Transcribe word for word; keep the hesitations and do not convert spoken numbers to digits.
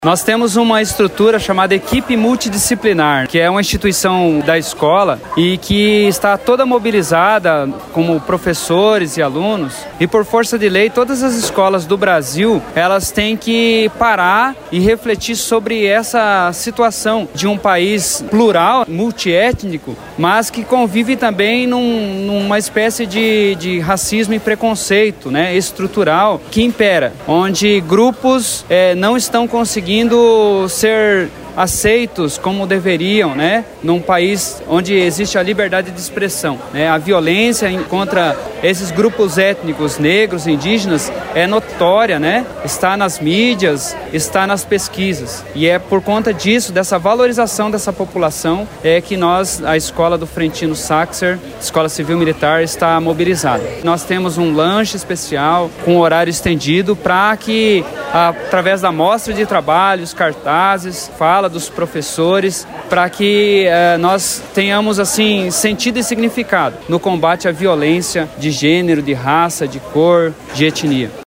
Nós temos uma estrutura chamada Equipe Multidisciplinar, que é uma instituição da escola e que está toda mobilizada como professores e alunos. E por força de lei, todas as escolas do Brasil, elas têm que parar e refletir sobre essa situação de um país plural, multiétnico, mas que convive também num, numa espécie de, de racismo e preconceito, né, estrutural que impera, onde grupos é, não estão conseguindo ser aceitos como deveriam, né? Num país onde existe a liberdade de expressão, né? A violência contra esses grupos étnicos negros, indígenas, é notória, né? Está nas mídias, está nas pesquisas. E é por conta disso, dessa valorização dessa população, é que nós, a Escola do Frentino Saxer, Escola Civil Militar, está mobilizada. Nós temos um lanche especial com horário estendido para que, através da mostra de trabalhos, cartazes, fala dos professores, para que uh, nós tenhamos assim sentido e significado no combate à violência de gênero, de raça, de cor, de etnia.